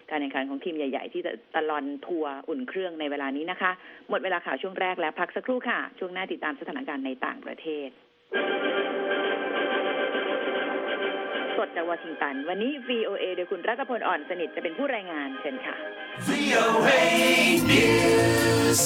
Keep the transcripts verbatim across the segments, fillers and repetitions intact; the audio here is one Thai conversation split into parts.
การแข่งขันของทีมใหญ่ๆที่จะตะลอนทัวร์อุ่นเครื่องในเวลานี้นะคะหมดเวลาข่าวช่วงแรกแล้วพักสักครู่ค่ะช่วงหน้าติดตามสถานการณ์ในต่างประเทศสดจากวอชิงตันวันนี้ วี โอ เอ โดยคุณรัตพลอ่อนสนิทจะเป็นผู้รายงานเชิญค่ะ วี โอ เอ News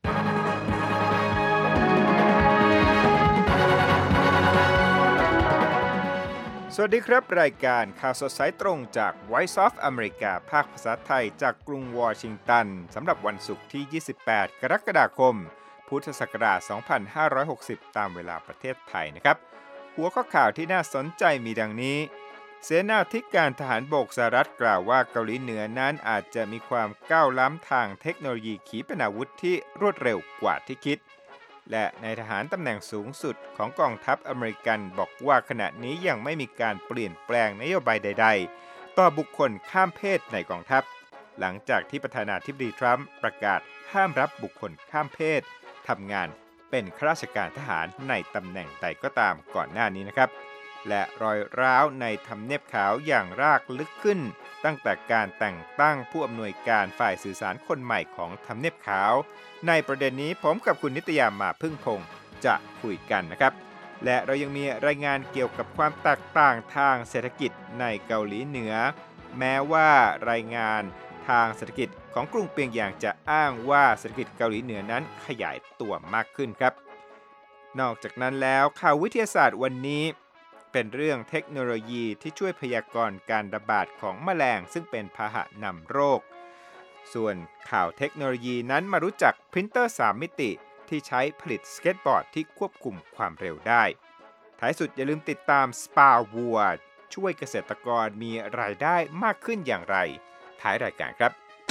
สวัสดีครับรายการข่าวสดสายตรงจาก Voice of America ภาคภาษาไทยจากกรุงวอชิงตันสำหรับวันศุกร์ที่ยี่สิบแปดกรกฎาคมพุทธศักราชสองพันห้าร้อยหกสิบตามเวลาประเทศไทยนะครับหัวข้อข่าวที่น่าสนใจมีดังนี้เสนาธิการทหารบกสหรัฐกล่าวว่าเกาหลีเหนือนั้นอาจจะมีความก้าวล้ำทางเทคโนโลยีขีปนาวุธที่รวดเร็วกว่าที่คิดและนายทหารตำแหน่งสูงสุดของกองทัพอเมริกันบอกว่าขณะนี้ยังไม่มีการเปลี่ยนแปลงนโยบายใดๆต่อบุคคลข้ามเพศในกองทัพหลังจากที่ประธานาธิบดีทรัมป์ประกาศห้ามรับบุคคลข้ามเพศทำงานเป็นข้าราชการทหารในตำแหน่งใดก็ตามก่อนหน้านี้นะครับและรอยร้าวในทำเนียบขาวอย่างรากลึกขึ้นตั้งแต่การแต่งตั้งผู้อำนวยการฝ่ายสื่อสารคนใหม่ของทำเนียบขาวในประเด็นนี้ผมกับคุณนิตยามาพึ่งพงษ์จะคุยกันนะครับและเรายังมีรายงานเกี่ยวกับความแตกต่างทางเศรษฐกิจในเกาหลีเหนือแม้ว่ารายงานทางเศรษฐกิจของกรุงเปียงยางจะอ้างว่าเศรษฐกิจเกาหลีเหนือนั้นขยายตัวมากขึ้นครับนอกจากนั้นแล้วข่าววิทยาศาสตร์วันนี้เป็นเรื่องเทคโนโลยีที่ช่วยพยากรณ์การระบาดของแมลงซึ่งเป็นพาหะนำโรคส่วนข่าวเทคโนโลยีนั้นมารู้จักพรินเตอร์สามมิติที่ใช้ผลิตสเก็ตบอร์ดที่ควบคุมความเร็วได้ท้ายสุดอย่าลืมติดตามสปาวัวช่วยเกษตรกรมีรายได้มากขึ้นอย่างไรท้ายรายการครับ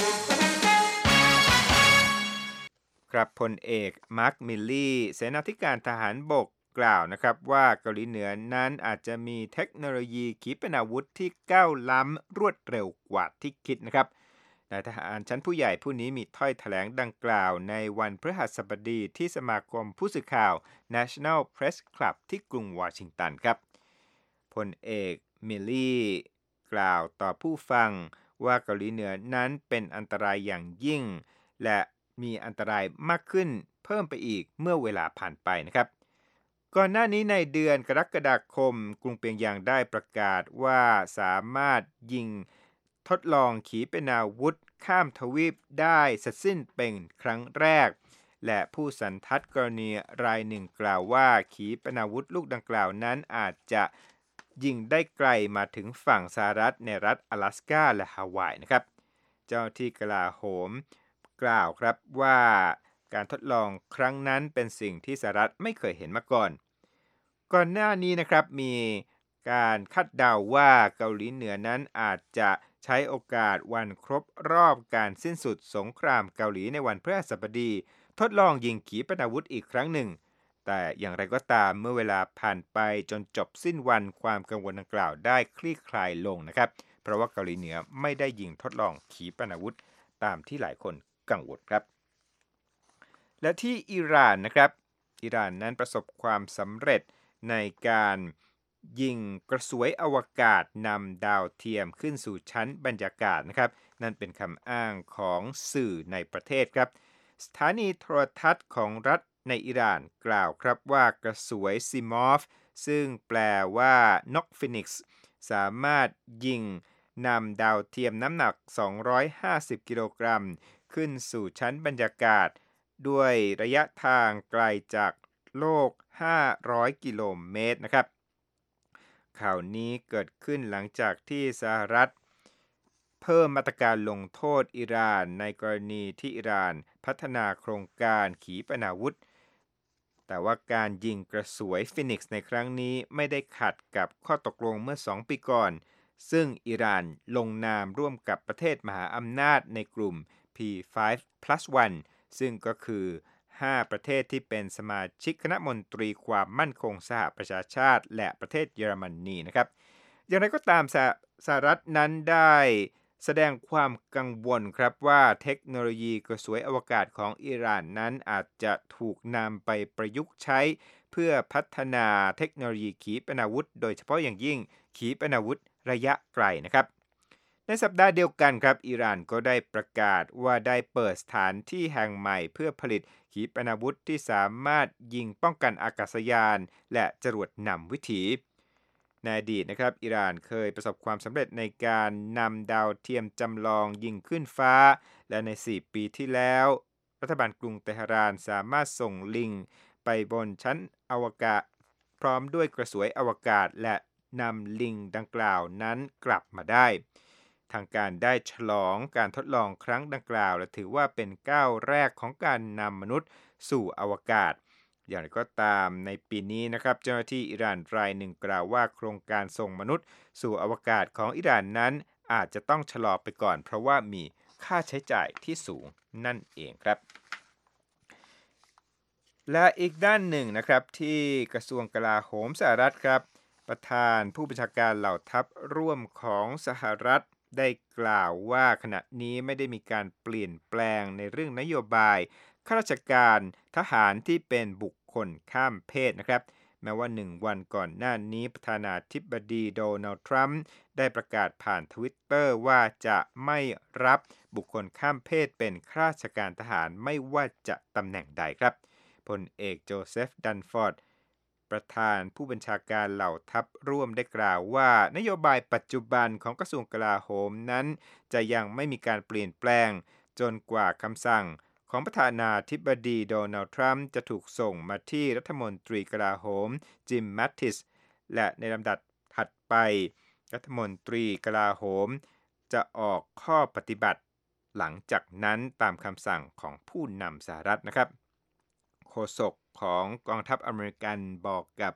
ครับพลเอกมาร์คมิลลี่เสนาธิการทหารบกกล่าวนะครับว่าเกาหลีเหนือนั้นอาจจะมีเทคโนโลยีขีปนาวุธที่ก้าวล้ำรวดเร็วกว่าที่คิดนะครับนายทหารชั้นผู้ใหญ่ผู้นี้มีถ้อยแถลงดังกล่าวในวันพฤหัสบดีที่สมาคมผู้สื่อข่าว National Press Club ที่กรุงวอชิงตันครับพลเอกมิลลี่กล่าวต่อผู้ฟังว่าเกาหลีเหนือนั้นเป็นอันตรายอย่างยิ่งและมีอันตรายมากขึ้นเพิ่มไปอีกเมื่อเวลาผ่านไปนะครับก่อนหน้านี้ในเดือนกรกฎาคมกรุงเปียงยางได้ประกาศว่าสามารถยิงทดลองขีปนาวุธข้ามทวีปได้เสร็จสิ้นเป็นครั้งแรกและผู้สันทัดกรณีรายหนึ่งกล่าวว่าขีปนาวุธลูกดังกล่าวนั้นอาจจะยิงได้ไกลมาถึงฝั่งสหรัฐในรัฐ阿拉斯กาและฮาวายนะครับเจ้าที่กลาโหมกล่าวครับว่าการทดลองครั้งนั้นเป็นสิ่งที่สหรัฐไม่เคยเห็นมาก่อนก่อนหน้านี้นะครับมีการคาดเดาว่าเกาหลีเหนือนั้นอาจจะใช้โอกาสวันครบรอบการสิ้นสุดสงครามเกาหลีในวันพฤหัสบดีทดลองยิงขีปนาวุธอีกครั้งหนึ่งแต่อย่างไรก็ตามเมื่อเวลาผ่านไปจนจบสิ้นวันความกังวลดังกล่าวได้คลี่คลายลงนะครับเพราะว่าเกาหลีเหนือไม่ได้ยิงทดลองขีปนาวุธตามที่หลายคนกังวลครับและที่อิหร่านนะครับอิหร่านนั้นประสบความสำเร็จในการยิงกระสวยอวกาศนำดาวเทียมขึ้นสู่ชั้นบรรยากาศนะครับนั่นเป็นคำอ้างของสื่อในประเทศครับสถานีโทรทัศน์ของรัฐในอิหร่านกล่าวครับว่ากระสวยซิมอฟซึ่งแปลว่านกฟีนิกซ์สามารถยิงนำดาวเทียมน้ำหนักสองร้อยห้าสิบกิโลกรัมขึ้นสู่ชั้นบรรยากาศด้วยระยะทางไกลจากโลกห้าร้อยกิโลเมตรนะครับข่าวนี้เกิดขึ้นหลังจากที่สหรัฐเพิ่มมาตรการลงโทษอิหร่านในกรณีที่อิหร่านพัฒนาโครงการขีปนาวุธแต่ว่าการยิงกระสวยฟินิกซ์ในครั้งนี้ไม่ได้ขัดกับข้อตกลงเมื่อสองปีก่อนซึ่งอิหร่านลงนามร่วมกับประเทศมหาอำนาจในกลุ่ม พี ไฟว์ พลัส วัน ซึ่งก็คือห้าประเทศที่เป็นสมาชิกคณะมนตรีความมั่นคงสหประชาชาติและประเทศเยอรมนีนะครับอย่างไรก็ตามสหรัฐนั้นได้แสดงความกังวลครับว่าเทคโนโลยีกระสวยอวกาศของอิหร่านนั้นอาจจะถูกนำไปประยุกต์ใช้เพื่อพัฒนาเทคโนโลยีขีปนาวุธโดยเฉพาะอย่างยิ่งขีปนาวุธระยะไกลนะครับในสัปดาห์เดียวกันครับอิหร่านก็ได้ประกาศว่าได้เปิดสถานที่แห่งใหม่เพื่อผลิตขีปนาวุธที่สามารถยิงป้องกันอากาศยานและจรวดนำวิถีในอดีตนะครับอิหร่านเคยประสบความสำเร็จในการนำดาวเทียมจำลองยิงขึ้นฟ้าและในสี่ปีที่แล้วรัฐบาลกรุงเตหะรานสามารถส่งลิงไปบนชั้นอวกาศพร้อมด้วยกระสวยอวกาศและนำลิงดังกล่าวนั้นกลับมาได้ทางการได้ฉลองการทดลองครั้งดังกล่าวและถือว่าเป็นก้าวแรกของการนำมนุษย์สู่อวกาศอย่างไรก็ตามในปีนี้นะครับเจ้าหน้าที่อิหร่านรายหนึ่งกล่าวว่าโครงการส่งมนุษย์สู่อวกาศของอิหร่านนั้นอาจจะต้องชะลอไปก่อนเพราะว่ามีค่าใช้จ่ายที่สูงนั่นเองครับและอีกด้านหนึ่งนะครับที่กระทรวงกลาโหมสหรัฐครับประธานผู้บัญชาการเหล่าทัพร่วมของสหรัฐได้กล่าวว่าขณะนี้ไม่ได้มีการเปลี่ยนแปลงในเรื่องนโยบายข้าราชการทหารที่เป็นบุคคลข้ามเพศนะครับแม้ว่าหนึ่งวันก่อนหน้านี้ประธานาธิบดีโดนัลด์ทรัมป์ได้ประกาศผ่านทวิตเตอร์ว่าจะไม่รับบุคคลข้ามเพศเป็นข้าราชการทหารไม่ว่าจะตำแหน่งใดครับพลเอกโจเซฟดันฟอร์ดประธานผู้บัญชาการเหล่าทัพร่วมได้กล่าวว่านโยบายปัจจุบันของกระทรวงกลาโหมนั้นจะยังไม่มีการเปลี่ยนแปลงจนกว่าคำสั่งของประธานาธิบดีโดนัลด์ทรัมป์จะถูกส่งมาที่รัฐมนตรีกลาโหมจิมแมตติสและในลำดับถัดไปรัฐมนตรีกลาโหมจะออกข้อปฏิบัติหลังจากนั้นตามคำสั่งของผู้นำสหรัฐนะครับโฆษกของกองทัพอเมริกันบอกกับ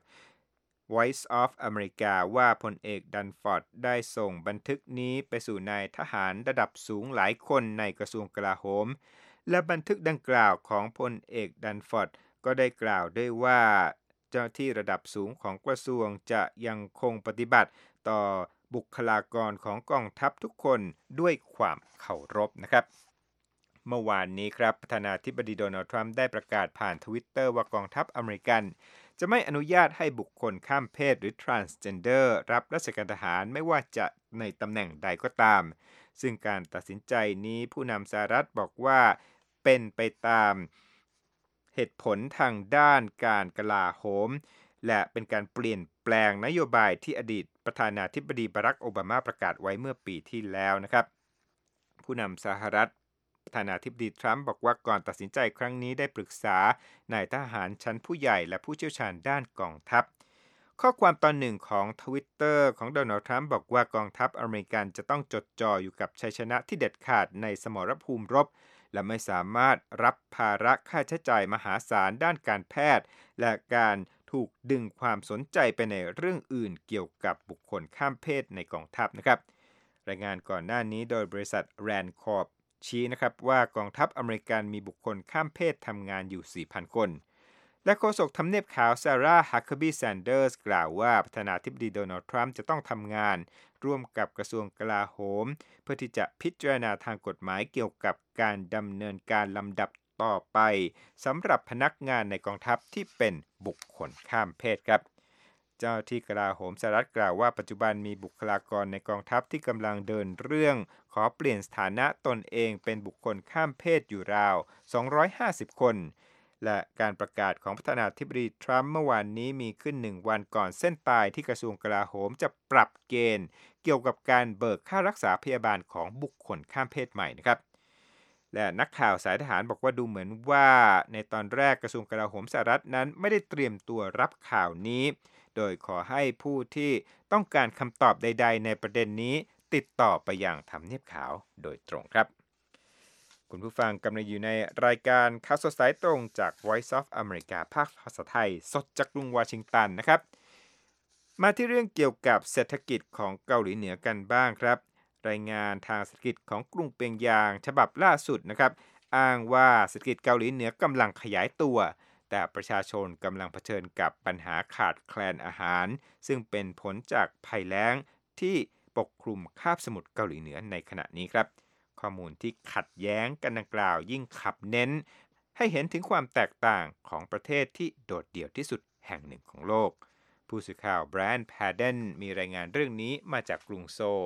Voice of America ว่าพลเอกดันฟอร์ดได้ส่งบันทึกนี้ไปสู่นายทหารระดับสูงหลายคนในกระทรวงกลาโหมและบันทึกดังกล่าวของพลเอกดันฟอร์ดก็ได้กล่าวด้วยว่าเจ้าหน้าที่ระดับสูงของกระทรวงจะยังคงปฏิบัติต่อบุคลากรของกองทัพทุกคนด้วยความเคารพนะครับเมื่อวานนี้ครับประธานาธิบดีโดนัลด์ทรัมป์ได้ประกาศผ่านทวิตเตอร์ว่ากองทัพอเมริกันจะไม่อนุญาตให้บุคคลข้ามเพศหรือ transgender รับราชการทหารไม่ว่าจะในตำแหน่งใดก็ตามซึ่งการตัดสินใจนี้ผู้นำสหรัฐบอกว่าเป็นไปตามเหตุผลทางด้านการกลาโหมและเป็นการเปลี่ยนแปลงนโยบายที่อดีตประธานาธิบดีบารักโอบามาประกาศไว้เมื่อปีที่แล้วนะครับผู้นำสหรัฐประธานาธิบดีทรัมป์บอกว่าก่อนตัดสินใจครั้งนี้ได้ปรึกษานายทหารชั้นผู้ใหญ่และผู้เชี่ยวชาญด้านกองทัพข้อความตอนหนึ่งของ Twitter ของโดนัลด์ทรัมป์บอกว่ากองทัพอเมริกันจะต้องจดจ่ออยู่กับชัยชนะที่เด็ดขาดในสมรภูมิรบและไม่สามารถรับภาระค่าใช้จ่ายมหาศาลด้านการแพทย์และการถูกดึงความสนใจไปในเรื่องอื่นเกี่ยวกับบุคคลข้ามเพศในกองทัพนะครับรายงานก่อนหน้านี้โดยบริษัท Rand Corpชี้นะครับว่ากองทัพอเมริกันมีบุคคลข้ามเพศทำงานอยู่ สี่พัน คนและโฆษกทำเนียบขาวซาร่าฮักเคอร์บีแซนเดอร์สกล่าวว่าประธานาธิบดีโดนัลด์ทรัมป์จะต้องทำงานร่วมกับกระทรวงกลาโหมเพื่อที่จะพิจารณาทางกฎหมายเกี่ยวกับการดำเนินการลำดับต่อไปสำหรับพนักงานในกองทัพที่เป็นบุคคลข้ามเพศครับเจ้าที่กลาโหมสหรัฐกล่าวว่าปัจจุบันมีบุคลากรในกองทัพที่กำลังเดินเรื่องขอเปลี่ยนสถานะตนเองเป็นบุคคลข้ามเพศอยู่ราวสองร้อยห้าสิบคนและการประกาศของประธานาธิบดีทรัมป์เมื่อวานนี้มีขึ้นหนึ่งวันก่อนเส้นตายที่กระทรวงกลาโหมจะปรับเกณฑ์เกี่ยวกับการเบิกค่ารักษาพยาบาลของบุคคลข้ามเพศใหม่นะครับและนักข่าวสายทหารบอกว่าดูเหมือนว่าในตอนแรกกระทรวงกลาโหมสหรัฐนั้นไม่ได้เตรียมตัวรับข่าวนี้โดยขอให้ผู้ที่ต้องการคำตอบใดๆในประเด็นนี้ติดต่อไปยังทำเนียบขาวโดยตรงครับคุณผู้ฟังกำลังอยู่ในรายการข่าวสดสายตรงจาก Voice of America ภาคภาษาไทยสดจากกรุงวอชิงตันนะครับมาที่เรื่องเกี่ยวกับเศรษฐกิจของเกาหลีเหนือกันบ้างครับรายงานทางเศรษฐกิจของกรุงเปียงยางฉบับล่าสุดนะครับอ้างว่าเศรษฐกิจเกาหลีเหนือกำลังขยายตัวแต่ประชาชนกำลังเผชิญกับปัญหาขาดแคลนอาหารซึ่งเป็นผลจากภัยแล้งที่ปกคลุมคาบสมุทรเกาหลีเหนือในขณะนี้ครับข้อมูลที่ขัดแย้งกันดังกล่าวยิ่งขับเน้นให้เห็นถึงความแตกต่างของประเทศที่โดดเดี่ยวที่สุดแห่งหนึ่งของโลกผู้สื่อข่าวแบรนด์แพดเดนมีรายงานเรื่องนี้มาจากกรุงโซล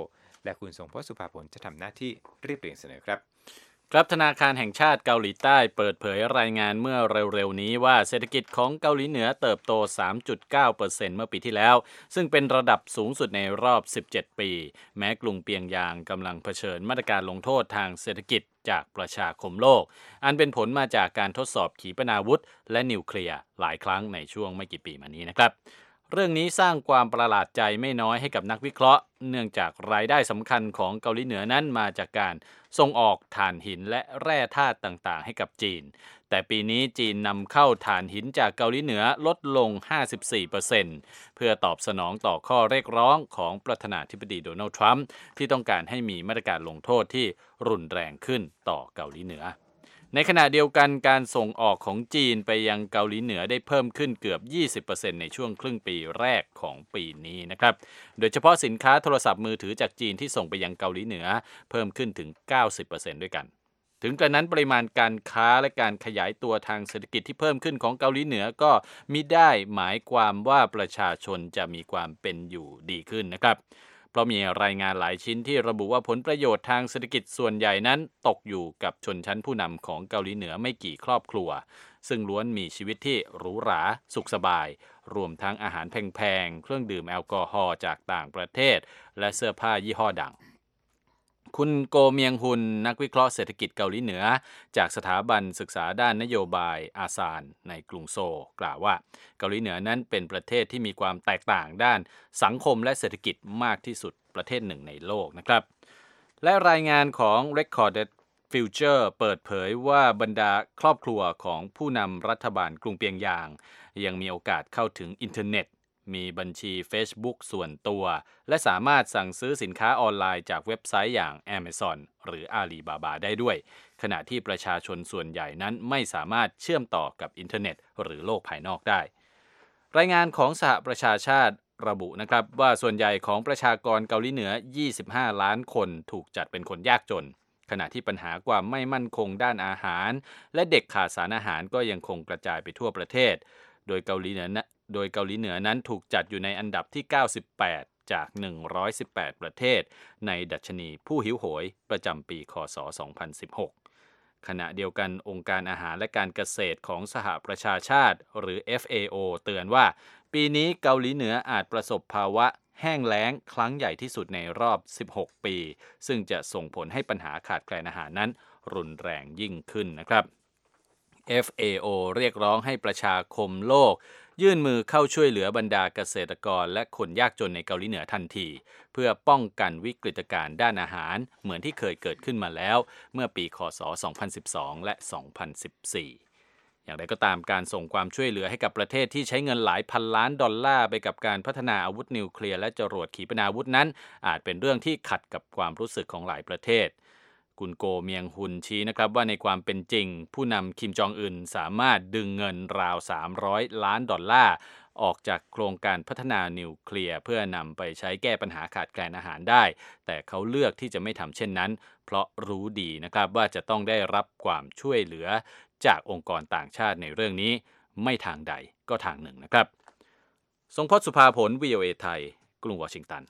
และคุณทรงพจน์สุภาผลจะทำหน้าที่เรียบเรียงเสนอครับครับธนาคารแห่งชาติเกาหลีใต้เปิดเผยรายงานเมื่อเร็วๆนี้ว่าเศรษฐกิจของเกาหลีเหนือเติบโต สามจุดเก้าเปอร์เซ็นต์ เมื่อปีที่แล้วซึ่งเป็นระดับสูงสุดในรอบสิบเจ็ดปีแม้กรุงเปียงยางกำลังเผชิญมาตรการลงโทษทางเศรษฐกิจจากประชาคมโลกอันเป็นผลมาจากการทดสอบขีปนาวุธและนิวเคลียร์หลายครั้งในช่วงไม่กี่ปีมานี้นะครับเรื่องนี้สร้างความประหลาดใจไม่น้อยให้กับนักวิเคราะห์เนื่องจากรายได้สำคัญของเกาหลีเหนือนั้นมาจากการส่งออกถ่านหินและแร่ธาตุต่างๆให้กับจีนแต่ปีนี้จีนนำเข้าถ่านหินจากเกาหลีเหนือลดลง ห้าสิบสี่เปอร์เซ็นต์ เพื่อตอบสนองต่อข้อเรียกร้องของประธานาธิบดีโดนัลด์ทรัมป์ที่ต้องการให้มีมาตรการลงโทษที่รุนแรงขึ้นต่อเกาหลีเหนือในขณะเดียวกันการส่งออกของจีนไปยังเกาหลีเหนือได้เพิ่มขึ้นเกือบ ยี่สิบเปอร์เซ็นต์ ในช่วงครึ่งปีแรกของปีนี้นะครับโดยเฉพาะสินค้าโทรศัพท์มือถือจากจีนที่ส่งไปยังเกาหลีเหนือเพิ่มขึ้นถึง เก้าสิบเปอร์เซ็นต์ ด้วยกันถึงกระนั้นปริมาณการค้าและการขยายตัวทางเศรษฐกิจที่เพิ่มขึ้นของเกาหลีเหนือก็มิได้หมายความว่าประชาชนจะมีความเป็นอยู่ดีขึ้นนะครับเพราะมีรายงานหลายชิ้นที่ระบุว่าผลประโยชน์ทางเศรษฐกิจส่วนใหญ่นั้นตกอยู่กับชนชั้นผู้นำของเกาหลีเหนือไม่กี่ครอบครัวซึ่งล้วนมีชีวิตที่หรูหราสุขสบายรวมทั้งอาหารแพงๆเครื่องดื่มแอลกอฮอล์จากต่างประเทศและเสื้อผ้ายี่ห้อดังคุณโกเมียงฮุนนักวิเคราะห์เศรษฐกิจเกาหลีเหนือจากสถาบันศึกษาด้านนโยบายอาซานในกรุงโซลกล่าวว่าเกาหลีเหนือนั้นเป็นประเทศที่มีความแตกต่างด้านสังคมและเศรษฐกิจมากที่สุดประเทศหนึ่งในโลกนะครับและรายงานของ Recorded Future เปิดเผยว่าบรรดาครอบครัวของผู้นำรัฐบาลกรุงเปียงยางยังมีโอกาสเข้าถึงอินเทอร์เน็ตมีบัญชี Facebook ส่วนตัวและสามารถสั่งซื้อสินค้าออนไลน์จากเว็บไซต์อย่าง Amazon หรือ Alibaba ได้ด้วยขณะที่ประชาชนส่วนใหญ่นั้นไม่สามารถเชื่อมต่อกับอินเทอร์เน็ตหรือโลกภายนอกได้รายงานของสหประชาชาติระบุนะครับว่าส่วนใหญ่ของประชากรเกาหลีเหนือยี่สิบห้าล้านคนถูกจัดเป็นคนยากจนขณะที่ปัญหาความไม่มั่นคงด้านอาหารและเด็กขาดสารอาหารก็ยังคงกระจายไปทั่วประเทศโดยเกาหลีเหนือโดยเกาหลีเหนือนั้นถูกจัดอยู่ในอันดับที่เก้าสิบแปดจากหนึ่งร้อยสิบแปดประเทศในดัชนีผู้หิวโหยประจำปีค.ศ. สองพันสิบหกขณะเดียวกันองค์การอาหารและการเกษตรของสหประชาชาติหรือ เอฟ เอ โอ เตือนว่าปีนี้เกาหลีเหนืออาจประสบภาวะแห้งแล้งครั้งใหญ่ที่สุดในรอบสิบหกปีซึ่งจะส่งผลให้ปัญหาขาดแคลนอาหารนั้นรุนแรงยิ่งขึ้นนะครับ เอฟ เอ โอ เรียกร้องให้ประชาคมโลกยื่นมือเข้าช่วยเหลือบรรดาเกษตรกรและคนยากจนในเกาหลีเหนือทันทีเพื่อป้องกันวิกฤตการณ์ด้านอาหารเหมือนที่เคยเกิดขึ้นมาแล้วเมื่อปีค.ศ. สองพันสิบสองและสองพันสิบสี่อย่างไรก็ตามการส่งความช่วยเหลือให้กับประเทศที่ใช้เงินหลายพันล้านดอลลาร์ไปกับการพัฒนาอาวุธนิวเคลียร์และจรวดขีปนาวุธนั้นอาจเป็นเรื่องที่ขัดกับความรู้สึกของหลายประเทศคุณโกเมียงฮุนชี้นะครับว่าในความเป็นจริงผู้นำคิมจองอึนสามารถดึงเงินราวสามร้อยล้านดอลลาร์ออกจากโครงการพัฒนานิวเคลียร์เพื่อนำไปใช้แก้ปัญหาขาดแคลนอาหารได้แต่เขาเลือกที่จะไม่ทำเช่นนั้นเพราะรู้ดีนะครับว่าจะต้องได้รับความช่วยเหลือจากองค์กรต่างชาติในเรื่องนี้ไม่ทางใดก็ทางหนึ่งนะครับทรงพจน์สุภาผล วี โอ เอ ไทยกรุงวอชิงตัน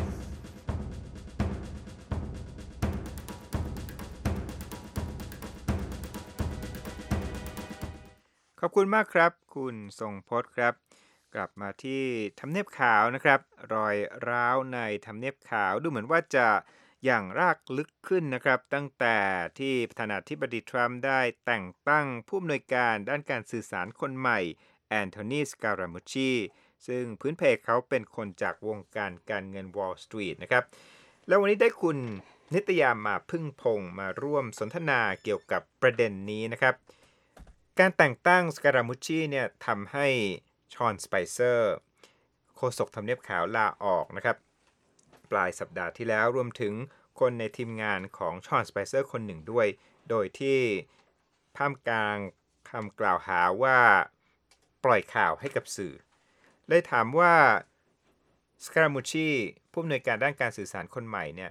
ขอบคุณมากครับคุณทรงพจน์ครับกลับมาที่ทำเนียบขาวนะครับรอยร้าวในทำเนียบขาวดูเหมือนว่าจะอย่างรากลึกขึ้นนะครับตั้งแต่ที่ประธานาธิบดีทรัมป์ได้แต่งตั้งผู้อำนวยการด้านการสื่อสารคนใหม่แอนโทนี สการามูชีซึ่งพื้นเพเขาเป็นคนจากวงการการเงิน Wall Street นะครับแล้ววันนี้ได้คุณนิตยามาพึ่งพงษ์มาร่วมสนทนาเกี่ยวกับประเด็นนี้นะครับการแต่งตั้งสการามูชีเนี่ยทำให้ชอนสไปเซอร์โฆษกทำเนียบขาวลาออกนะครับปลายสัปดาห์ที่แล้วรวมถึงคนในทีมงานของชอนสไปเซอร์คนหนึ่งด้วยโดยที่ท่ามกลางคำกล่าวหาว่าปล่อยข่าวให้กับสื่อเลยถามว่าสการามูชีผู้อำนวยการด้านการสื่อสารคนใหม่เนี่ย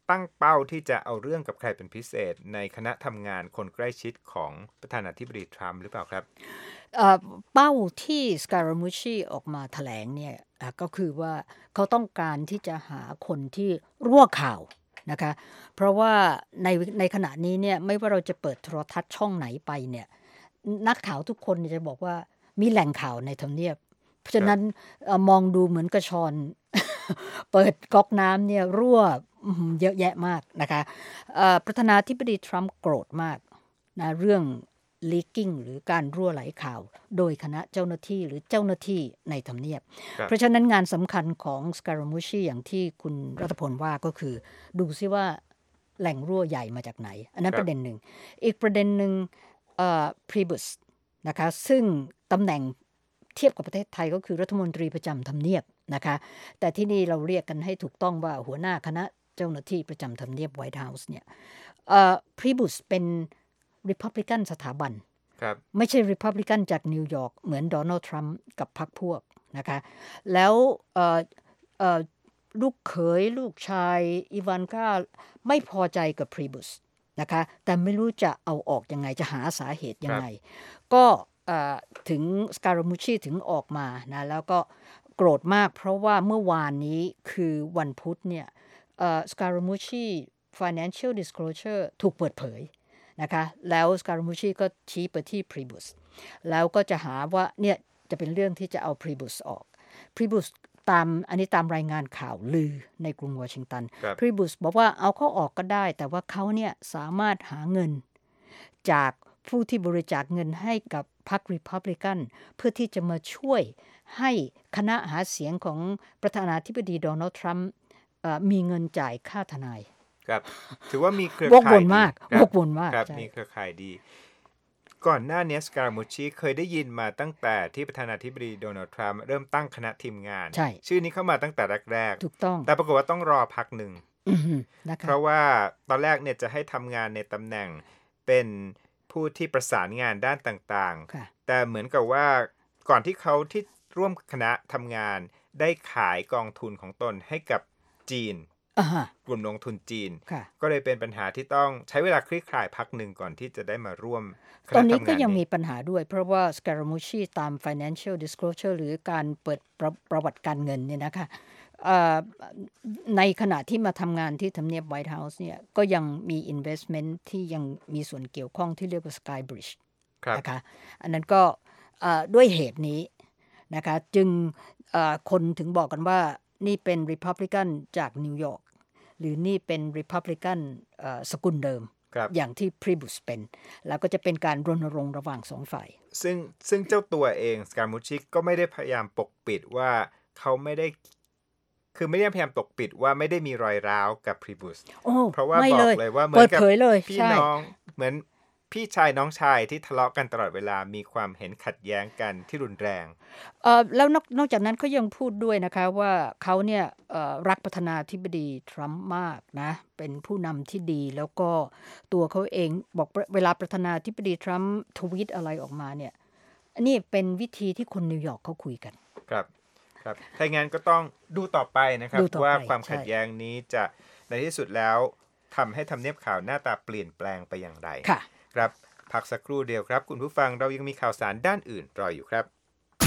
ตั้งเป้าที่จะเอาเรื่องกับใครเป็นพิเศษในคณะทำงานคนใกล้ชิดของประธานาธิบดีทรัมป์หรือเปล่าครับเป้าที่สการามูชีออกมาแถลงเนี่ยก็คือว่าเขาต้องการที่จะหาคนที่รั่วข่าวนะคะเพราะว่าในในขณะนี้เนี่ยไม่ว่าเราจะเปิดโทรทัศน์ช่องไหนไปเนี่ยนักข่าวทุกคนจะบอกว่ามีแหล่งข่าวในทำเนียบเพราะฉะนั้นมองดูเหมือนกระชอน เปิดก๊อกน้ำเนี่ยรั่วเยอะแยะมากนะคะประธานาธิบดีทรัมป์โกรธมากนะเรื่อง leaking หรือการรั่วไหลข่าวโดยคณะเจ้าหน้าที่หรือเจ้าหน้าที่ในทำเนียบเพราะฉะนั้นงานสำคัญของสการามูชีอย่างที่คุณรัตพลว่าก็คือดูซิว่าแหล่งรั่วใหญ่มาจากไหนอันนั้นประเด็นหนึ่งอีกประเด็นหนึ่งเอ่อ Priebus นะคะซึ่งตำแหน่งเทียบกับประเทศไทยก็คือรัฐมนตรีประจำทำเนียบนะคะแต่ที่นี่เราเรียกกันให้ถูกต้องว่าหัวหน้าคณะเจ้าหน้าที่ประจำทำเนียบไวท์เฮาส์เนี่ยเอ่อ Priebus เป็น Republican สถาบันไม่ใช่ Republican จากนิวยอร์กเหมือนโดนัลด์ทรัมป์กับพรรคพวกนะคะแล้วเอ่อเอ่อลูกเขยลูกชายอีวานกาไม่พอใจกับ Priebus นะคะแต่ไม่รู้จะเอาออกยังไงจะหาสาเหตุยังไงก็ถึงสการามูชีถึงออกมานะแล้วก็โกรธมากเพราะว่าเมื่อวานนี้คือวันพุธเนี่ยสการามูชี financial disclosure ถูกเปิดเผยนะคะแล้วสการามูชีก็ชี้ไปที่ Priebus แล้วก็จะหาว่าเนี่ยจะเป็นเรื่องที่จะเอา Priebus ออก Priebus ตามอันนี้ตามรายงานข่าวลือในกรุงวอชิงตัน Priebus บอกว่าเอาเขาออกก็ได้แต่ว่าเขาเนี่ยสามารถหาเงินจากผู้ที่บริจาคเงินให้กับพรรค Republican เพื่อที่จะมาช่วยให้คณะหาเสียงของประธานาธิบดีโดนัลด์ทรัมป์มีเงินจ่ายค่าทนายครับถือว่ามีเครือข่ายวกวนมากวกวนมากครับมีเครือข่ายดีก่อนหน้านี้สการามูชีเคยได้ยินมาตั้งแต่ที่ประธานาธิบดีโดนัลด์ทรัมป์เริ่มตั้งคณะทีมงานชื่อนี้เข้ามาตั้งแต่แรกๆถูกต้องแต่ปรากฏว่าต้องรอพักหนึ่งเพราะว่าตอนแรกเนี่ยจะให้ทำงานในตำแหน่งเป็นผู้ที่ประสานงานด้านต่างๆแต่เหมือนกับว่าก่อนที่เขาที่ร่วมคณะทำงานได้ขายกองทุนของตนให้กับจีนกลุ่มลงทุนจีนก็เลยเป็นปัญหาที่ต้องใช้เวลาคลี่คลายพักหนึ่งก่อนที่จะได้มาร่วมตอนนี้ก็ยังมีปัญหาด้วยเพราะว่าสการามูชีตาม financial disclosure หรือการเปิดประ, ประวัติการเงินเนี่ยนะคะในขณะที่มาทำงานที่ทำเนียบไวท์เฮาส์เนี่ยก็ยังมี investment ที่ยังมีส่วนเกี่ยวข้องที่เรียกว่า Sky Bridge นะคะอันนั้นก็ด้วยเหตุนี้นะคะจึงคนถึงบอกกันว่านี่เป็น Republican จากนิวยอร์กหรือนี่เป็น Republican สกุลเดิมอย่างที่ Priebus เป็นแล้วก็จะเป็นการรณรงค์ระหว่างสองฝ่ายซึ่งซึ่งเจ้าตัวเองสการามูชิก็ไม่ได้พยายามปกปิดว่าเขาไม่ได้คือไม่ได้พยายามปกปิดว่าไม่ได้มีรอยร้าวกับ Priebus เพราะว่าบอกเลยว่าเหมือนกับพี่น้องเหมือนพี่ชายน้องชายที่ทะเลาะกันตลอดเวลามีความเห็นขัดแย้งกันที่รุนแรงเอ่อแล้วนอกนอกจากนั้นเขายังพูดด้วยนะคะว่าเขาเนี่ยเอ่อรักประธานาธิบดีทรัมป์มากนะเป็นผู้นำที่ดีแล้วก็ตัวเขาเองบอกเวลาประธานาธิบดีทรัมป์ทวีตอะไรออกมาเนี่ยอันนี้เป็นวิธีที่คนนิวยอร์กเขาคุยกันครับครับถ้างั้นก็ต้องดูต่อไปนะครับว่าความขัดแย้งนี้จะในที่สุดแล้วทำให้ทำเนียบข่าวหน้าตาเปลี่ยนแปลงไปอย่างไรครับพักสักครู่เดียวครับคุณผู้ฟังเรายังมีข่าวสารด้านอื่นรออยู่ครับ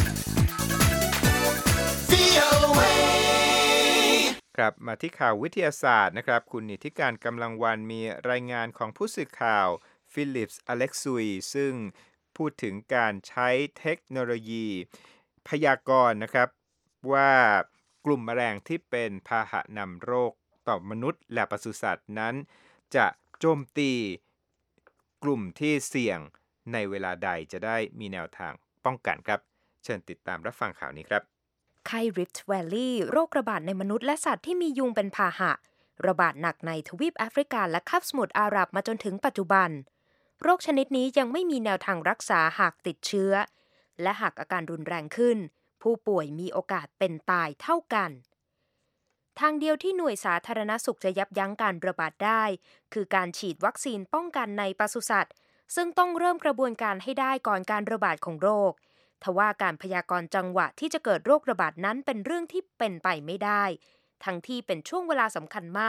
ครับมาที่ข่าววิทยาศาสตร์นะครับคุณนิติการกำลังวันมีรายงานของผู้สื่อข่าวฟิลิปส์อเล็กซุยซึ่งพูดถึงการใช้เทคโนโลยีพยากรณ์นะครับว่ากลุ่มแมลงที่เป็นพาหะนำโรคต่อมนุษย์และปศุสัตว์นั้นจะโจมตีกลุ่มที่เสี่ยงในเวลาใดจะได้มีแนวทางป้องกันครับเชิญติดตามรับฟังข่าวนี้ครับไข้ริฟต์แวลลีย์โรคระบาดในมนุษย์และสัตว์ที่มียุงเป็นพาหะระบาดหนักในทวีปแอฟริกาและคาบสมุทรอาหรับมาจนถึงปัจจุบันโรคชนิดนี้ยังไม่มีแนวทางรักษาหากติดเชื้อและหากอาการรุนแรงขึ้นผู้ป่วยมีโอกาสเป็นตายเท่ากันทางเดียวที่หน่วยสาธารณสุขจะยับยั้งการระบาดได้คือการฉีดวัคซีนป้องกันในปศุสัตว์ซึ่งต้องเริ่มกระบวนการให้ได้ก่อนการระบาดของโรคทว่าการพยากรณ์จังหวะที่จะเกิดโรคระบาดนั้นเป็นเรื่องที่เป็นไปไม่ได้ทั้งที่เป็นช่วงเวลาสำคัญมาก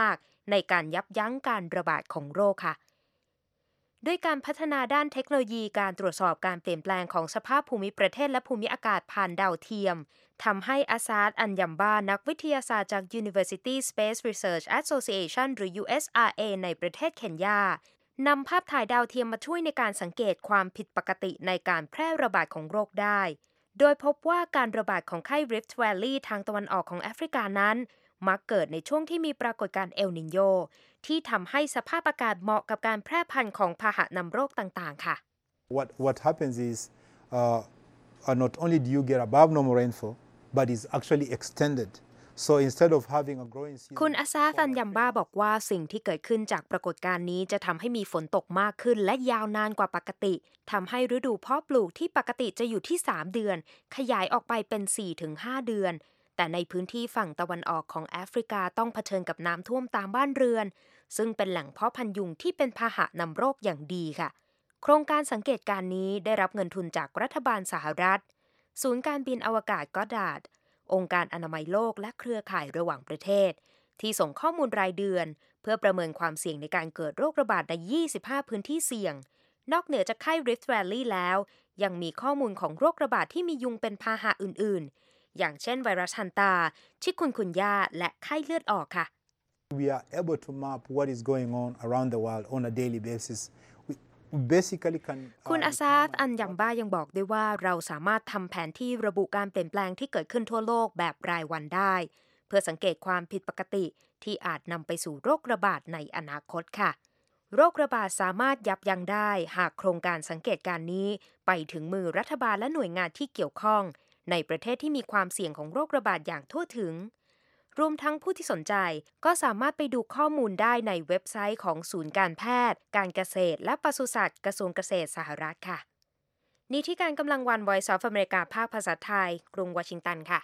ในการยับยั้งการระบาดของโรคค่ะด้วยการพัฒนาด้านเทคโนโลยีการตรวจสอบการเปลี่ยนแปลงของสภาพภูมิประเทศและภูมิอากาศผ่านดาวเทียมทำให้อาซาด อัญญัมบานักวิทยาศาสตร์จาก University Space Research Association หรือ ยู เอส อาร์ เอ ในประเทศเคนยานำภาพถ่ายดาวเทียมมาช่วยในการสังเกตความผิดปกติในการแพร่ระบาดของโรคได้โดยพบว่าการระบาดของไข้ Rift Valley ทางตะวันออกของแอฟริกานั้นมักเกิดในช่วงที่มีปรากฏการณ์เอลนิโญที่ทำให้สภาพอากาศเหมาะกับการแพร่พันธุ์ของพาหะนำโรคต่างๆค่ะ What what happens is uh, not only do you get above normal rainfall but it's actually extended so instead of having a growing season คุณอาซาฟันยัมบ้าบอกว่าสิ่งที่เกิดขึ้นจากปรากฏการณ์นี้จะทำให้มีฝนตกมากขึ้นและยาวนานกว่าปกติทำให้ฤดูเพาะปลูกที่ปกติจะอยู่ที่สามเดือนขยายออกไปเป็น สี่ถึงห้า เดือนแต่ในพื้นที่ฝั่งตะวันออกของแอฟริกาต้องเผชิญกับน้ำท่วมตามบ้านเรือนซึ่งเป็นแหล่งเพาะพันธุ์ยุงที่เป็นพาหะนำโรคอย่างดีค่ะโครงการสังเกตการณ์นี้ได้รับเงินทุนจากรัฐบาลสหรัฐศูนย์การบินอวกาศก็อดดาร์ดองค์การอนามัยโลกและเครือข่ายระหว่างประเทศที่ส่งข้อมูลรายเดือนเพื่อประเมินความเสี่ยงในการเกิดโรคระบาดในยี่สิบห้าพื้นที่เสี่ยงนอกเหนือจากไข้ Rift Valley แล้วยังมีข้อมูลของโรคระบาดที่มียุงเป็นพาหะอื่นๆอย่างเช่นไวรัสฮันตาชิคุนกุนยาและไข้เลือดออกค่ะ We are able to map what is going on around the world on a daily basis. We basically can คุณอาซาฟ อัญญัมบ้ายังบอกด้วยว่าเราสามารถทำแผนที่ระบุการเปลี่ยนแปลงที่เกิดขึ้นทั่วโลกแบบรายวันได้เพื่อสังเกตความผิดปกติที่อาจนำไปสู่โรคระบาดในอนาคตค่ะโรคระบาดสามารถยับยั้งได้หากโครงการสังเกตการณ์นี้ไปถึงมือรัฐบาลและหน่วยงานที่เกี่ยวข้องในประเทศที่มีความเสี่ยงของโรคระบาดอย่างทั่วถึงรวมทั้งผู้ที่สนใจก็สามารถไปดูข้อมูลได้ในเว็บไซต์ของศูนย์การแพทย์การเกษตรและปศุสัตว์กระทรวงเกษตรสหรัฐค่ะนี่ที่การกำลังวัน Voice of America ภาคภาษาไทยกรุงวอชิงตันค่ะ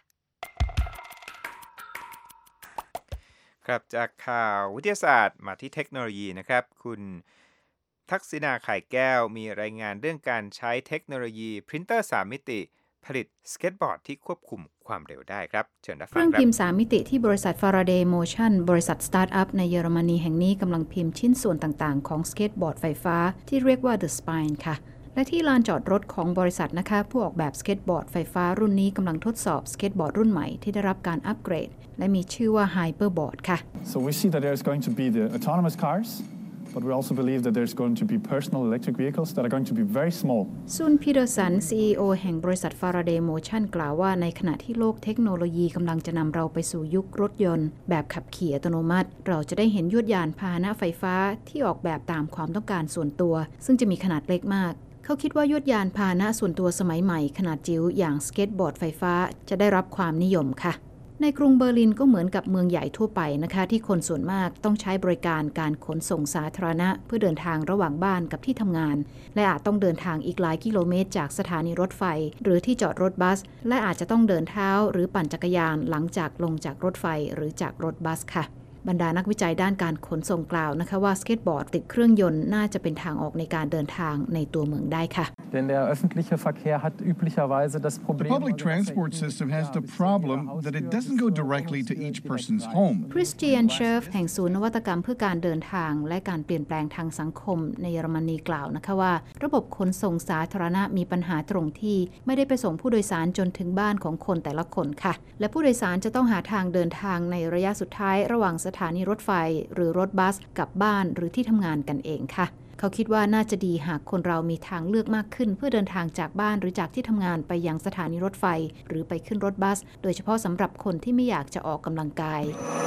ครับจากข่าววิทยาศาสตร์มาที่เทคโนโลยีนะครับคุณทักษิณาไข่แก้วมีรายงานเรื่องการใช้เทคโนโลยีพรินเตอร์สามมิติผลิตสเก็ตบอร์ดที่ควบคุมความเร็วได้ครับเชิญรับฟังครับเครื่องพิมพ์สามมิติที่บริษัท Faraday Motion บริษัทสตาร์ทอัพในเยอรมนีแห่งนี้กำลังพิมพ์ชิ้นส่วนต่างๆของสเก็ตบอร์ดไฟฟ้าที่เรียกว่า The Spine ค่ะและที่ลานจอดรถของบริษัทนะคะผู้ออกแบบสเก็ตบอร์ดไฟฟ้ารุ่นนี้กำลังทดสอบสเก็ตบอร์ดรุ่นใหม่ที่ได้รับการอัปเกรดและมีชื่อว่า Hyperboard ค่ะ So we see that there's going to be the autonomous cars.But we also believe that there's going to be personal electric vehicles that are going to be very small. ซุน พีเตอร์สัน ซี อี โอ แห่งบริษัท Faraday Motion กล่าวว่าในขณะที่โลกเทคโนโลยีกำลังจะนำเราไปสู่ยุครถยนต์แบบขับขี่อัตโนมัติเราจะได้เห็นยวดยานพาหนะไฟฟ้าที่ออกแบบตามความต้องการส่วนตัวซึ่งจะมีขนาดเล็กมากเขาคิดว่ายวดยานพาหนะส่วนตัวสมัยใหม่ขนาดจิ๋วอย่างสเก็ตบอร์ดไฟฟ้าจะได้รับความนิยมค่ะในกรุงเบอร์ลินก็เหมือนกับเมืองใหญ่ทั่วไปนะคะที่คนส่วนมากต้องใช้บริการการขนส่งสาธารณะเพื่อเดินทางระหว่างบ้านกับที่ทำงานและอาจต้องเดินทางอีกหลายกิโลเมตรจากสถานีรถไฟหรือที่จอดรถบัสและอาจจะต้องเดินเท้าหรือปั่นจักรยานหลังจากลงจากรถไฟหรือจากรถบัสค่ะบรรดานักวิจัยด้านการขนส่งกล่าวนะคะว่าสเก็ตบอร์ดติดเครื่องยนต์น่าจะเป็นทางออกในการเดินทางในตัวเมืองได้ค่ะ Denn der öffentliche Verkehr hat üblicherweise das Problem. The public transport system has the problem that it doesn't go directly to each person's home. Christian Scherf แห่งศูนย์นวัตกรรมเพื่อการเดินทางและการเปลี่ยนแปลงทางสังคมในเยอรมนีกล่าวนะคะว่าระบบขนส่งสาธารณะมีปัญหาตรงที่ไม่ได้ไปส่งผู้โดยสารจนถึงบ้านของคนแต่ละคนค่ะและผู้โดยสารจะต้องหาทางเดินทางในระยะสุดท้ายระหว่างสถานีรถไฟหรือรถบัสกับบ้านหรือที่ทำงานกันเองค่ะเขาคิดว่าน่าจะดีหากคนเรามีทางเลือกมากขึ้นเพื่อเดินทางจากบ้านหรือจากที่ทำงานไปยังสถานีรถไฟหรือไปขึ้นรถบัสโดยเฉพาะสำหรับคนที่ไม่อยากจะออกกำลังกาย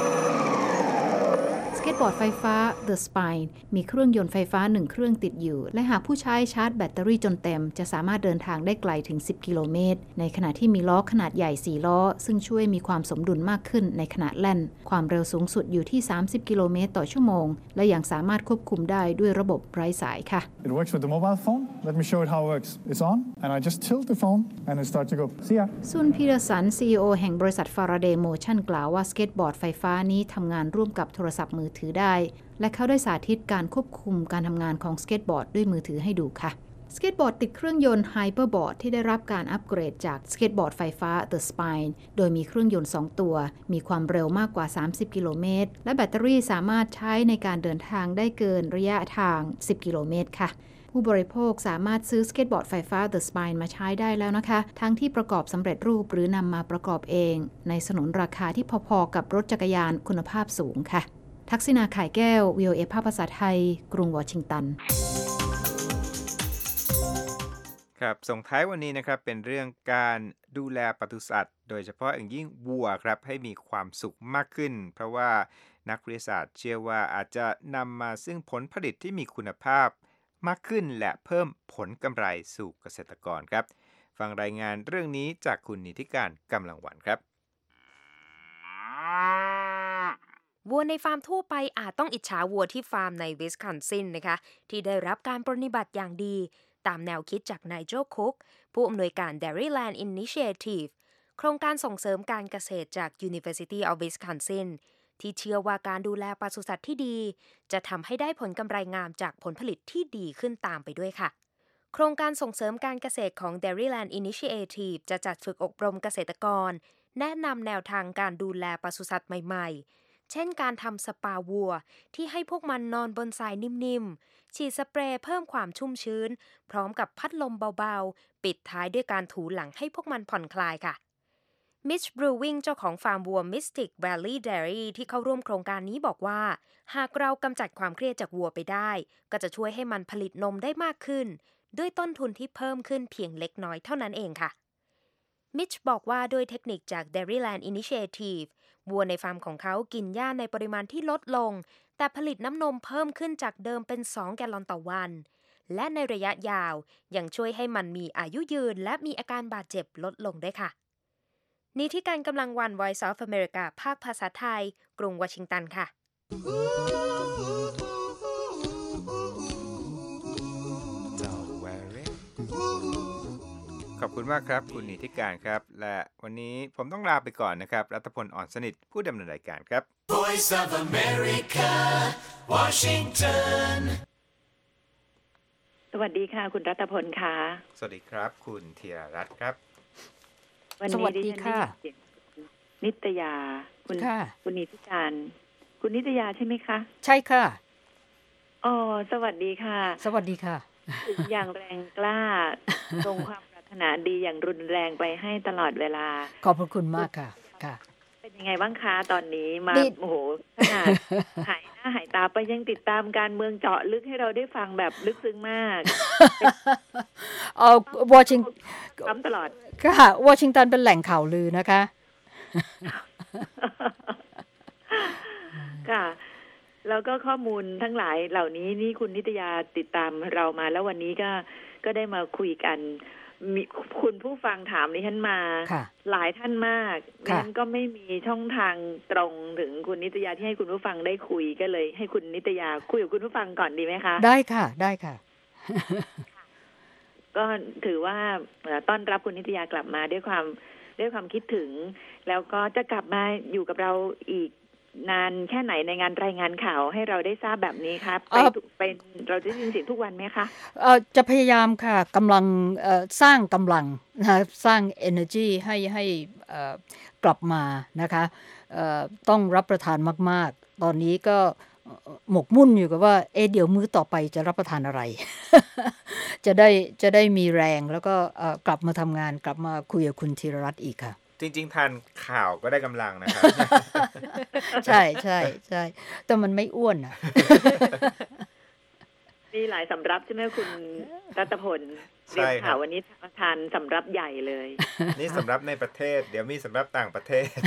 สเก็ตบอร์ดไฟฟ้า The Spine มีเครื่องยนต์ไฟฟ้าหนึ่งเครื่องติดอยู่และหากผู้ใช้ชาร์จแบตเตอรี่จนเต็มจะสามารถเดินทางได้ไกลถึงสิบกิโลเมตรในขณะที่มีล้อขนาดใหญ่สี่ล้อซึ่งช่วยมีความสมดุลมากขึ้นในขณะแล่นความเร็วสูงสุดอยู่ที่สามสิบกิโลเมตรต่อชั่วโมงและยังสามารถควบคุมได้ด้วยระบบไร้สายค่ะ It works with the mobile phone. Let me show it how it works. It's on and I just tilt the phone and it starts to go. See ya. ซุน พีเตอร์สัน ซี อี โอ แห่งบริษัท Faraday Motion กล่าวว่าสเก็ตบอร์ดไฟฟ้านี้ทำงานร่วมกับโทรศัพท์มือถือได้และเขาได้สาธิตการควบคุมการทำงานของสเก็ตบอร์ดด้วยมือถือให้ดูค่ะสเก็ตบอร์ดติดเครื่องยนต์ Hyperboard ที่ได้รับการอัปเกรดจากสเก็ตบอร์ดไฟฟ้า The Spine โดยมีเครื่องยนต์สองตัวมีความเร็วมากกว่าสามสิบกิโลเมตรและแบตเตอรี่สามารถใช้ในการเดินทางได้เกินระยะทางสิบกิโลเมตรค่ะผู้บริโภคสามารถซื้อสเก็ตบอร์ดไฟฟ้า The Spine มาใช้ได้แล้วนะคะทั้งที่ประกอบสำเร็จรูปหรือนำมาประกอบเองในสนนราคาที่พอๆกับรถจักรยานคุณภาพสูงค่ะทักษิณา ข่ายแก้ว วี โอ เอ ภาคภาษาไทยกรุงวอชิงตันครับส่งท้ายวันนี้นะครับเป็นเรื่องการดูแลปศุสัตว์โดยเฉพาะอย่างยิ่งวัวครับให้มีความสุขมากขึ้นเพราะว่านักวิทยาศาสตร์เชื่อว่าอาจจะนำมาซึ่งผลผลิตที่มีคุณภาพมากขึ้นและเพิ่มผลกำไรสู่เกษตรกรครับฟังรายงานเรื่องนี้จากคุณนิติการกำลังวันครับวัวในฟาร์มทั่วไปอาจต้องอิจฉาวัวที่ฟาร์มในวิสคอนซินนะคะที่ได้รับการปรนนิบัติอย่างดีตามแนวคิดจากนายโจคุกผู้อำนวยการ Dairyland Initiative โครงการส่งเสริมการเกษตรจาก University of Wisconsin ที่เชื่อว่าการดูแลปศุสัตว์ที่ดีจะทำให้ได้ผลกำไรงามจากผลผลิตที่ดีขึ้นตามไปด้วยค่ะโครงการส่งเสริมการเกษตรของ Dairyland Initiative จะจัดฝึกอบรมเกษตรกรแนะนำแนวทางการดูแลปศุสัตว์ใหม่ๆเช่นการทำสปาวัวที่ให้พวกมันนอนบนทรายนิ่มๆฉีดสเปรย์เพิ่มความชุ่มชื้นพร้อมกับพัดลมเบาๆปิดท้ายด้วยการถูหลังให้พวกมันผ่อนคลายค่ะมิช บรูวิงเจ้าของฟาร์มวัว Mystic Valley Dairy ที่เข้าร่วมโครงการนี้บอกว่าหากเรากำจัดความเครียดจากวัวไปได้ก็จะช่วยให้มันผลิตนมได้มากขึ้นด้วยต้นทุนที่เพิ่มขึ้นเพียงเล็กน้อยเท่านั้นเองค่ะมิชบอกว่าด้วยเทคนิคจาก Dairyland Initiative วัวในฟาร์มของเขากินหญ้าในปริมาณที่ลดลงแต่ผลิตน้ำนมเพิ่มขึ้นจากเดิมเป็นสองแกลลอนต่อวันและในระยะยาวยังช่วยให้มันมีอายุยืนและมีอาการบาดเจ็บลดลงด้วยค่ะนี่ที่การกำลังวัน Voice of America ภาคภาษาไทยกรุงวอชิงตันค่ะขอบคุณมากครับคุณนิติการครับและวันนี้ผมต้องลาไปก่อนนะครับรัตพล อ่อนสนิทผู้ดำเนินรายการครับ Voice of America Washington สวัสดีค่ะคุณรัตพลค่ะสวัสดีครับคุณธีรรัตน์ครับวันนี้ดิฉันได้ยินนิตยาคุณคุณนิติการคุณนิตยาใช่ไหมคะใช่ค่ะอ๋อสวัสดีค่ะสวัสดีค่ะอย่างแรงกล้าตรงความปรารถนาดีอย่างรุนแรงไปให้ตลอดเวลาขอบพระคุณมากค่ะค่ะเป็นยังไงบ้างคะตอนนี้มาโอ้โหขนาดหายหน้าหายตาไปยังติดตามการเมืองเจาะลึกให้เราได้ฟังแบบลึกซึ้งมากเอ่อวอชิงตันตลอดค่ะวอชิงตันเป็นแหล่งข่าวลือนะคะค่ะแล้วก็ข้อมูลทั้งหลายเหล่านี้นี่คุณนิตยาติดตามเรามาแล้ววันนี้ก็ก็ได้มาคุยกันมีคุณผู้ฟังถามดิฉันมาหลายท่านมากดิฉันก็ไม่มีช่องทางตรงถึงคุณนิตยาที่ให้คุณผู้ฟังได้คุยก็เลยให้คุณนิตยาคุยกับคุณผู้ฟังก่อนดีไหมคะได้ค่ะได้ค่ะก็ถือว่าต้อนรับคุณนิตยากลับมาด้วยความด้วยความคิดถึงแล้วก็จะกลับมาอยู่กับเราอีกนานแค่ไหนในงานรายงานข่าวให้เราได้ทราบแบบนี้ครับไปเป็นเราจะได้ยินเสียงทุกวันไหมคะเอ่อจะพยายามค่ะกำลังเอ่อสร้างกำลังนะสร้าง energy ให้ให้เอ่อกลับมานะคะเอ่อต้องรับประทานมากๆตอนนี้ก็หมกมุ่นอยู่กับว่าเอ๊ะเดี๋ยวมื้อต่อไปจะรับประทานอะไร จะได้จะได้มีแรงแล้วก็เอ่อกลับมาทำงานกลับมาคุยกับคุณธีรรัตน์อีกค่ะจริงๆทานข่าวก็ได้กำลังนะครับใช่ใช่ใช่แต่มันไม่อ้วนอ่ะมีหลายสำรับใช่ไหมคุณรัตพลเรียนข่าววันนี้ทานสำรับใหญ่เลยนี่สำรับในประเทศเดี๋ยวมีสำรับต่างประเทศ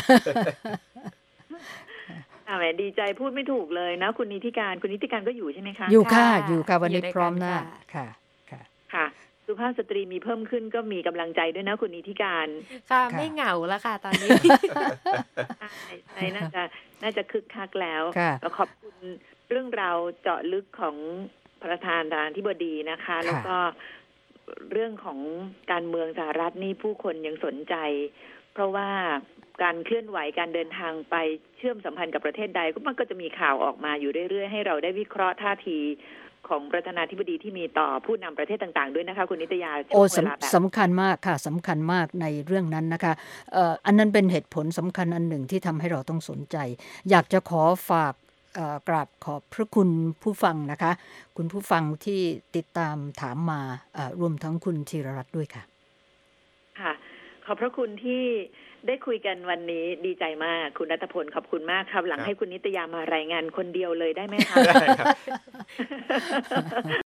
อ่าแหมดีใจพูดไม่ถูกเลยนะคุณนิติการคุณนิติการก็อยู่ใช่ไหมคะอยู่ค่ะอยู่ค่ะวันนี้พร้อมหน้าค่ะค่ะค่ะสุภาพสตรีมีเพิ่มขึ้นก็มีกำลังใจด้วยนะคุณนิติการค่ะไม่เหงาแล้วค่ะตอนนี้ใช่น่าจะน่าจะคึกคักแล้วแล้วขอบคุณเรื่องราวเจาะลึกของประธานาธิบดีนะคะแล้วก็เรื่องของการเมืองสหรัฐนี่ผู้คนยังสนใจเพราะว่าการเคลื่อนไหวการเดินทางไปเชื่อมสัมพันธ์กับประเทศใดก็มันก็จะมีข่าวออกมาอยู่เรื่อยๆให้เราได้วิเคราะห์ท่าทีของประธานาธิบดีที่มีต่อผู้นำประเทศต่างๆด้วยนะคะคุณนิตยาโอ้สำสำคัญมากค่ะสำคัญมากในเรื่องนั้นนะคะเอ่ออันนั้นเป็นเหตุผลสำคัญอันหนึ่งที่ทำให้เราต้องสนใจอยากจะขอฝากกราบขอบพระคุณผู้ฟังนะคะคุณผู้ฟังที่ติดตามถามมารวมทั้งคุณธีรรัตน์ด้วยค่ะค่ะขอบพระคุณที่ได้คุยกันวันนี้ดีใจมากคุณณัฐพลขอบคุณมากครับหลังให้คุณนิตยามารายงานคนเดียวเลยได้ไหมคะได้ครับ